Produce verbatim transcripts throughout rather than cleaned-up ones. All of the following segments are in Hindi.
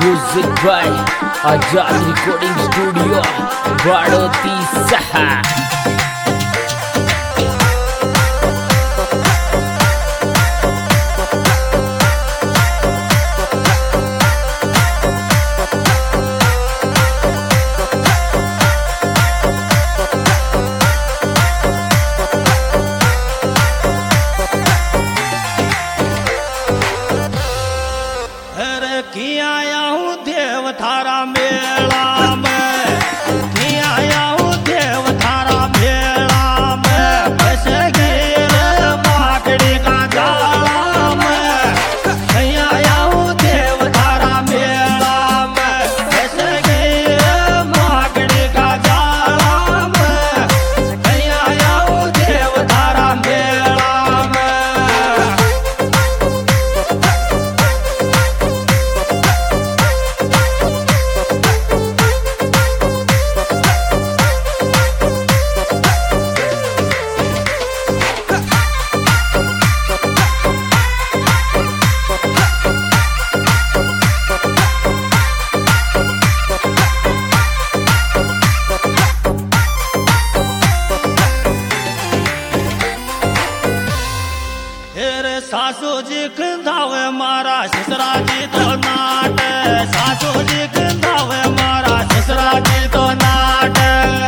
Music by Azad recording studio Baroti Saha. की आया हूँ देव थारा मेला में, की आया हूँ देव थारा मेला में, बस गिर माकड़ी का जाला में। की आया हूँ देव थारा मेला में, बस गिर माकड़ी का जाला में। की आया हूँ देव थारा मेला में। सासू जी खंधावे मारा ससरा जी तो नाट, सासू जी खंधावे मारा ससरा जी तो नाट।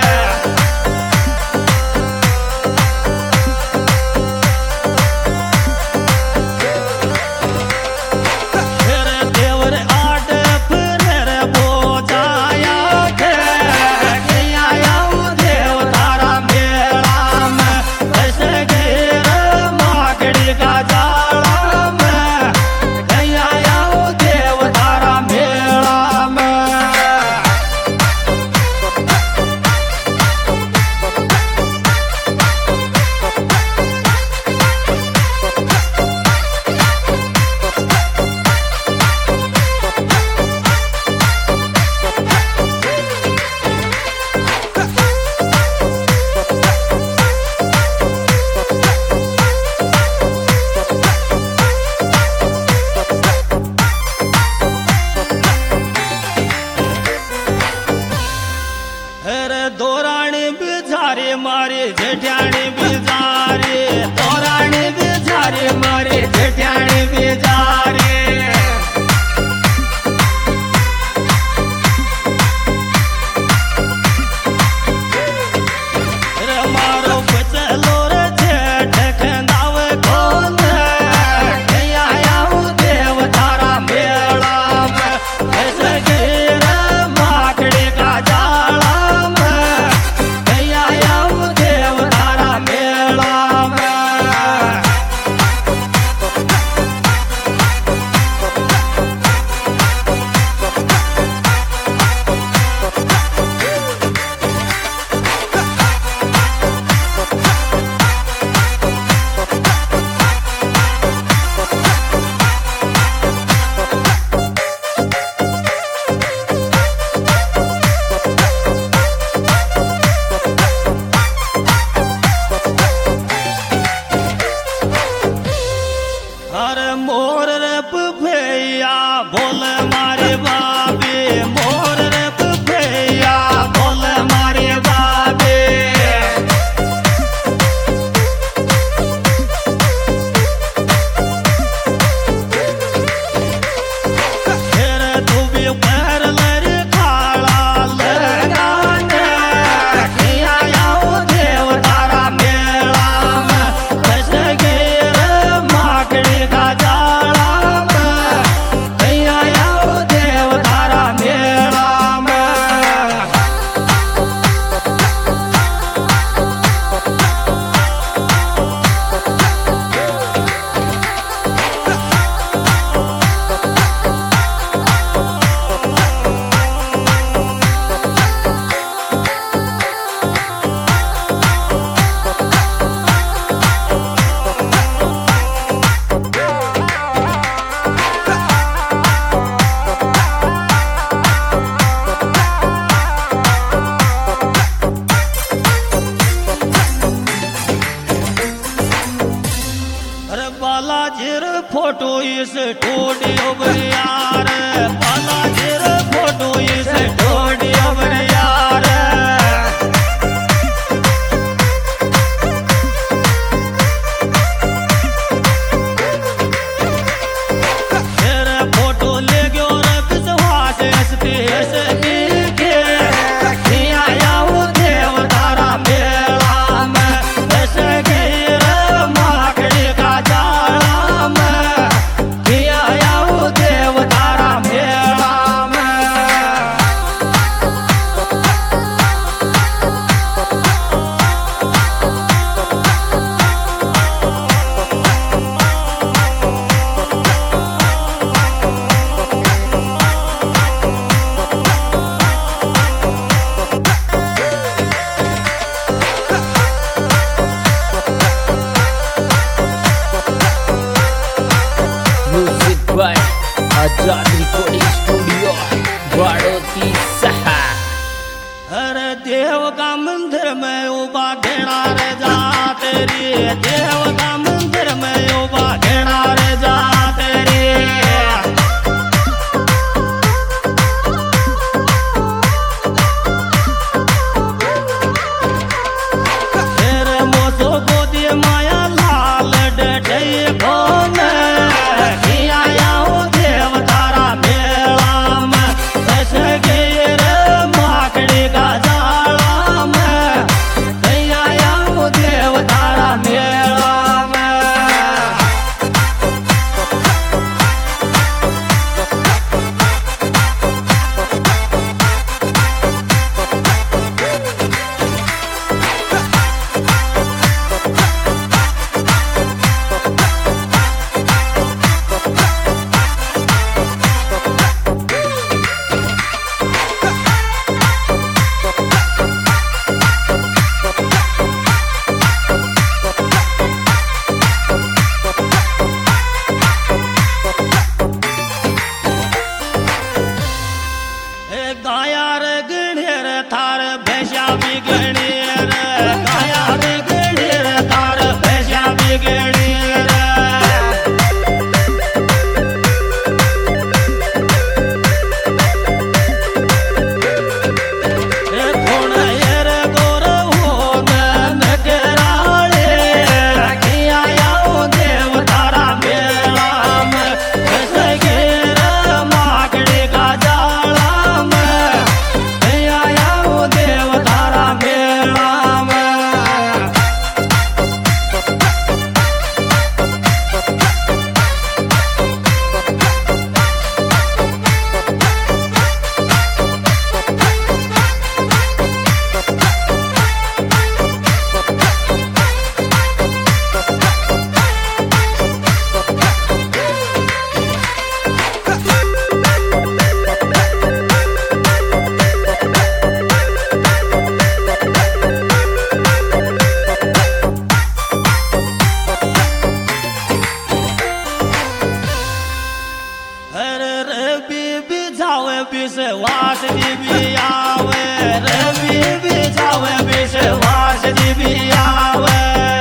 फिर देवर आट फिर बोझाया के, कि आया हूँ देव तारा मेला में, ऐसे गिर माकड़ी का जाला में। कि आया हूँ देव तारा मेला में। दौरानी बिचारी मारी जेठानी बिचारी, दौरानी बिचारी मारी जेठानी बिचारी। रे मारो बचलो रे जेठ खंधावे कौन, कि आया हूँ देव तारा मेला में, ऐसे गिर माकड़ी का जाला में। कि आया हूँ देव तारा मेला में। अरे मोर रे भैया बोल मारे बाबे, मोर रे भैया बोल मारे बाबे। फिर तू भी पैर लड़ खाला लगाने, कि आया हूँ देव तारा मेला में, कैसे गिर माकड़ी का जाला में। कि आया हूँ देव तारा मेला में। बालाजी फोटो इस स्टूडियो यार, Balaji by Azad recording studio Baroti Saha. अरे देव का मंदिर में उबा घेरा रे जा तेरी, देव का मंदिर में उबा घेरा रे जा तेरी। तेरे मोसो गोदी माया लाल डे खोन किया याओ देव तारा मेला में बस गिर माकड़ी का जाला में किया याओ देव तारा मेला में। गाया रे गणेर थार भैंसा भी गणेर, गाया रे गणेर थार भैंसा भी गणेर। कौन एर गोर हो न कराले किया याओ देव तारा मेला में बस गिर माकड़ी का जाला में किया याओ देव तारा मेला में। अरे रवि भी जावे विश्वास जी भी आवे, रवि भी जावे विश्वास जी भी आवे।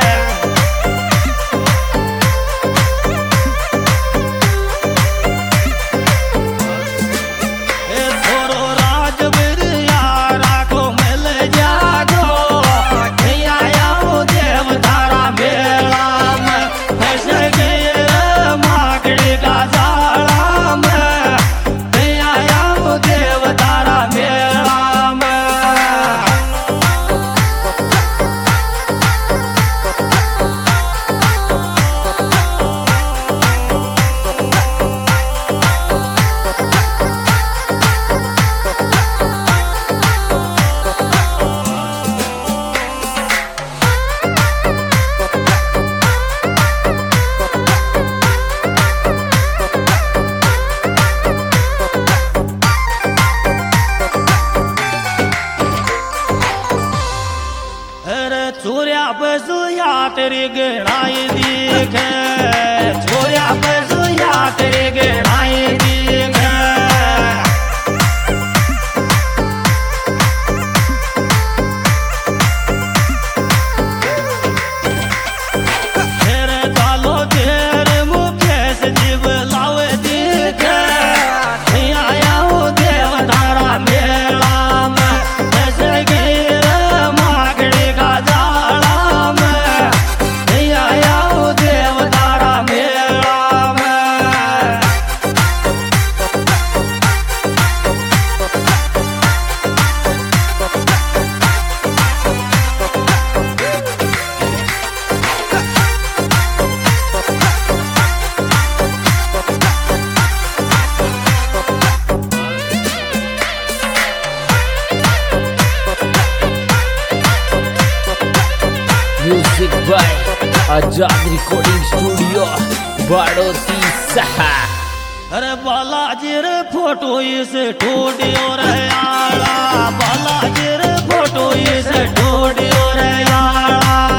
ए थोरो राजवीर यारा को मिल जागो किया याओ देव तारा मेला में बस गिर माकड़ी का जाला में किया याओ देव तारा मेला में। अरे छोरिया बसुया तेरी गहराई दिखे, छोरिया बसुया तेरी गहराई दिखे। तेरे चालो तेरे मुकेश जीव लावे दिखे किया याओ देव तारा मेला में बस गिर माकड़ी का जाला में किया याओ देव तारा मेला में। Music by Azad recording studio Baroti Saha. अरे बालाजी रे फोटो इस ठोडियो रे आला, बालाजी रे फोटो इस ठोडियो रे आला।